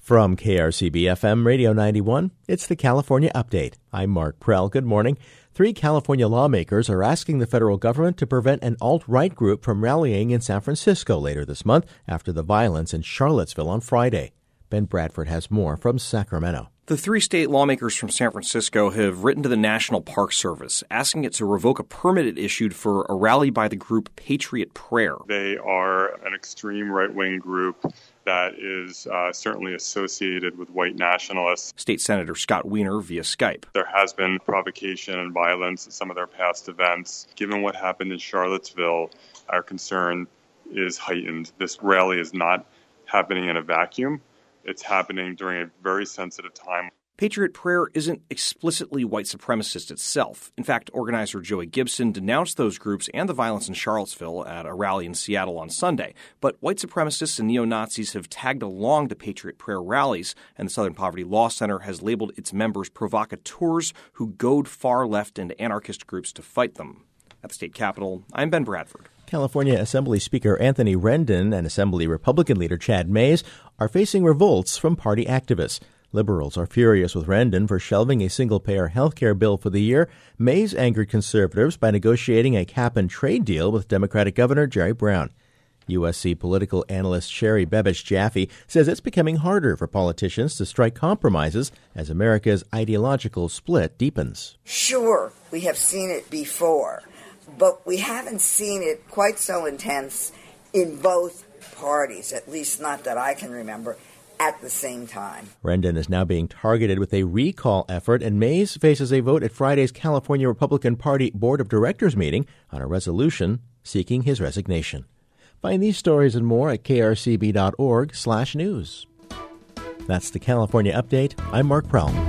From KRCB-FM Radio 91, it's the California Update. I'm Mark Prell. Good morning. 3 California lawmakers are asking the federal government to prevent an alt-right group from rallying in San Francisco later this month after the violence in Charlottesville on Friday. Ben Bradford has more from Sacramento. The 3 state lawmakers from San Francisco have written to the National Park Service, asking it to revoke a permit it issued for a rally by the group Patriot Prayer. They are an extreme right-wing group that is certainly associated with white nationalists. State Senator Scott Wiener via Skype. There has been provocation and violence at some of their past events. Given what happened in Charlottesville, our concern is heightened. This rally is not happening in a vacuum. It's happening during a very sensitive time. Patriot Prayer isn't explicitly white supremacist itself. In fact, organizer Joey Gibson denounced those groups and the violence in Charlottesville at a rally in Seattle on Sunday. But white supremacists and neo-Nazis have tagged along to Patriot Prayer rallies, and the Southern Poverty Law Center has labeled its members provocateurs who goad far-left and anarchist groups to fight them. At the state capitol, I'm Ben Bradford. California Assembly Speaker Anthony Rendon and Assembly Republican leader Chad Mayes are facing revolts from party activists. Liberals are furious with Rendon for shelving a single-payer health care bill for the year. Mayes angered conservatives by negotiating a cap-and-trade deal with Democratic Governor Jerry Brown. USC political analyst Sherry Bebish-Jaffe says it's becoming harder for politicians to strike compromises as America's ideological split deepens. Sure, we have seen it before, but we haven't seen it quite so intense in both parties, at least not that I can remember, at the same time. Rendon is now being targeted with a recall effort, and Mayes faces a vote at Friday's California Republican Party Board of Directors meeting on a resolution seeking his resignation. Find these stories and more at krcb.org/news. That's the California Update. I'm Mark Prell.